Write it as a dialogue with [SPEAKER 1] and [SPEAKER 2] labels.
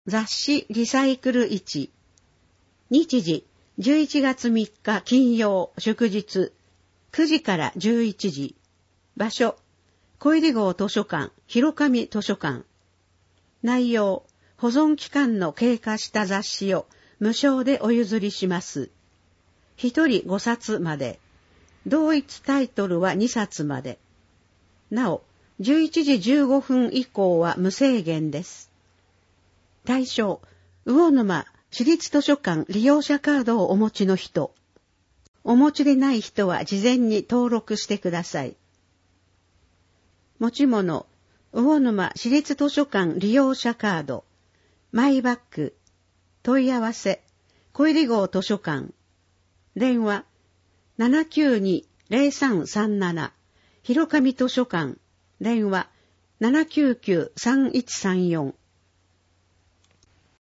[SPEAKER 1] 雑誌リサイクル1。日時11月3日金曜祝日9時から11時。場所小入郷図書館広上図書館。内容保存期間の経過した雑誌を無償でお譲りします。一人5冊まで。同一タイトルは2冊まで。なお、11時15分以降は無制限です。対象、魚沼市立図書館利用者カードをお持ちの人。お持ちでない人は事前に登録してください。持ち物、魚沼市立図書館利用者カード。マイバッグ。問い合わせ、小入郷図書館。電話、792-0337。広上図書館。電話、799-3134。